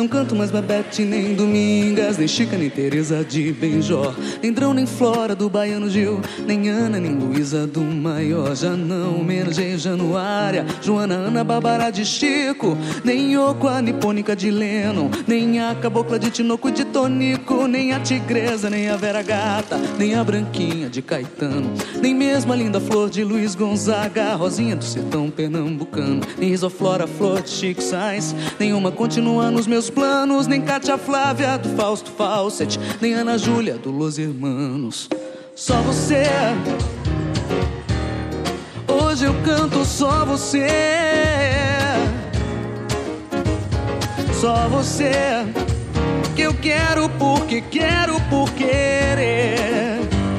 Não canto mais Babette, nem Domingas, nem Chica, nem Teresa de Benjor, nem Drão, nem Flora do Baiano Gil, nem Ana, nem Luísa do Maior. Já não homenageei Januária, Joana, Ana, Bárbara de Chico, nem Yoko, a nipônica de Lennon, nem a cabocla de Tinoco de Tonico, nem a tigresa, nem a Vera Gata, nem a branquinha de Caetano, nem mesmo a linda flor de Luiz Gonzaga, a rosinha do sertão pernambucano, nem Risoflora, flor de Chico Sainz, nenhuma continua nos meus planos, nem Cátia Flávia do Fausto Fawcett, nem Ana Júlia do Los Hermanos. Só você. Hoje eu canto só você. Só você. Que eu quero porque quero por querer.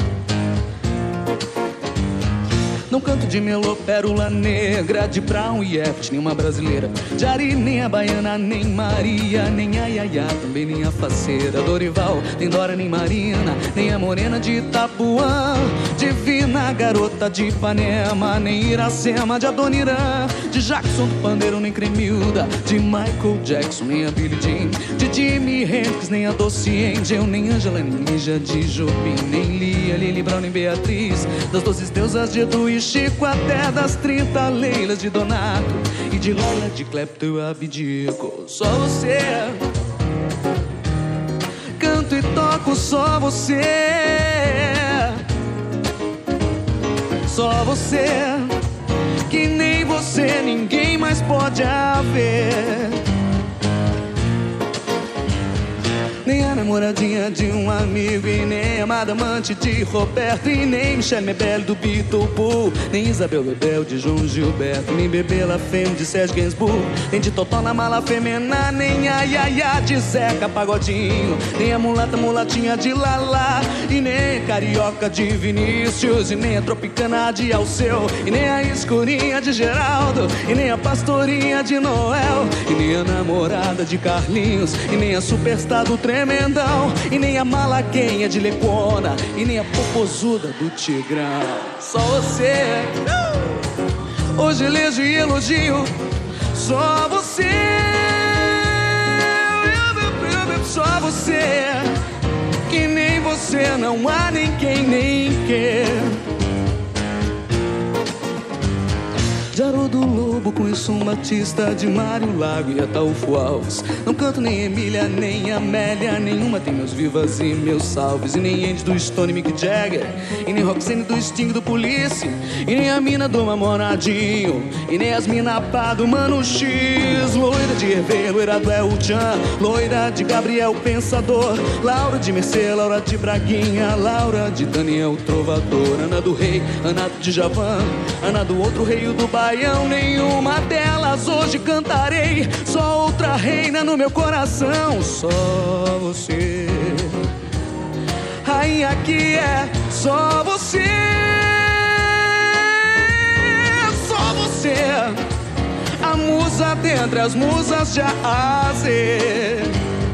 Não canto de Melô, Pérola Negra, de Brown e Eft, nem uma brasileira, de Ari, nem a baiana, nem Maria, nem a Yaya, também nem a faceira, Dorival, nem Dora, nem Marina, nem a morena de Itapuã, divina garota de Ipanema, nem Iracema de Adoniran, de Jackson do Pandeiro, nem Cremilda, de Michael Jackson, nem a Billie Jean, de Jimi Hendrix, nem a Doce Angel, nem Angela, nem Lígia de Jobim, nem Lia, Lili Brown, nem Beatriz, das 12 deusas de Edu e Chico, até das 30 Leilas de Donato, e de Lola, de Clepto eu abdico. Só você. Canto e toco só você. Só você. Que nem você ninguém mais pode haver. Nem a namoradinha de um amigo, e nem a amada amante de Roberto, e nem Michelle Mebel do Beatle, nem Isabel Bebel de João Gilberto, nem Bebê La Femme de Serge Gainsbourg, nem de Totó na Mala Femena, nem a Yaya de Zeca Pagodinho, nem a mulata mulatinha de Lala, e nem a carioca de Vinícius, e nem a tropicana de Alceu, e nem a escurinha de Geraldo, e nem a pastorinha de Noel, e nem a namorada de Carlinhos, e nem a superstar do Tremendão, e nem a malaguenha de Lecona, e nem a popozuda do Tigrão. Só você. Hoje elejo e elogio só você. Só você. Que nem você não há ninguém nem quer. De Haroldo Lobo, conheço um Batista, de Mário Lago e Ataúfo Alves. Não canto nem Emília, nem Amélia, nenhuma tem meus vivas e meus salves. E nem Andy do Stone, Mick Jagger, e nem Roxane do Sting, do Police, e nem a mina do Mamonadinho, e nem as mina pá do Mano X. Loira de Hervé, loira do El Chan, loira de Gabriel Pensador, Laura de Mercê, Laura de Braguinha, Laura de Daniel Trovador, Ana do Rei, Ana do Djavan, Ana do outro rei, o do Baião. Nenhuma delas hoje cantarei, só outra reina no meu coração. Só você. Rainha que é só você. Só você. A musa dentre as musas de A a Z.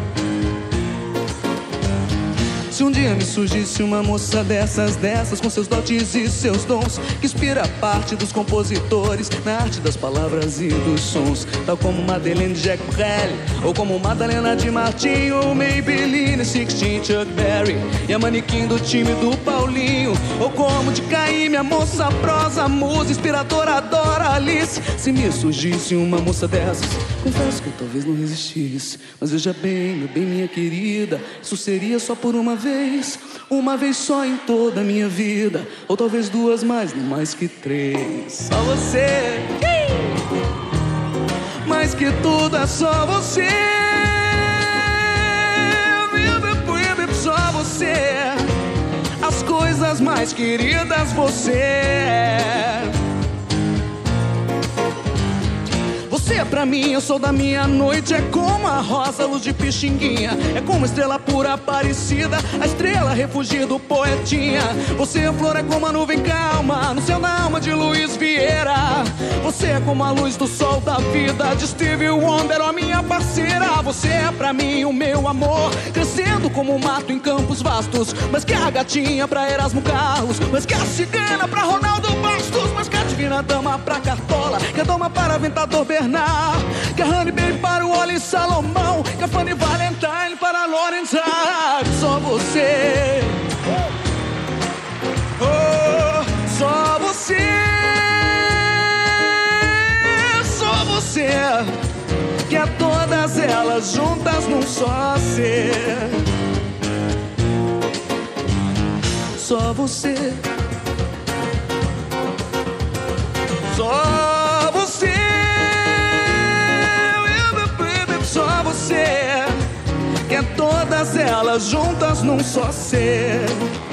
Se um dia me surgisse uma moça dessas, com seus dotes e seus dons, que inspira parte dos compositores na arte das palavras e dos sons, tal como Madeleine de Jacques Brel, ou como Madalena de Martinho, ou Maybelline, Sixteen, Chuck Berry, e a manequim do time do Paulinho, ou como de Caim, minha moça prosa, musa inspiradora, adora Alice. Se me surgisse uma moça dessas, confesso que eu talvez não resistisse, mas veja bem, meu bem, minha querida, isso seria só por uma vez só em toda a minha vida, ou talvez duas, mas não mais que três. Só você. Mais que tudo é só você. Só você. As coisas mais queridas você é. Você é pra mim, eu sou da minha noite. É como a rosa, luz de pixinguinha. É como a estrela pura aparecida, a estrela refúgio do poetinha. Você é flor, é como a nuvem calma no céu da alma de Luiz Vieira. Você é como a luz do sol da vida de Stevie Wonder, ó minha parceira. Você é pra mim o meu amor, crescendo como um mato em campos vastos. Mas que a gatinha pra Erasmo Carlos, mas que a cigana pra Ronaldo Bastos, mas que a divina dama pra Cartola, que a dama para Aventador Bernard, que a Honey Baby para o Wally Salomão, Cafani Valentine para Lawrence Hart. Só você, oh, só você, só você, que é todas elas juntas num só ser. Só você, só você, só você, que é todas elas juntas num só ser.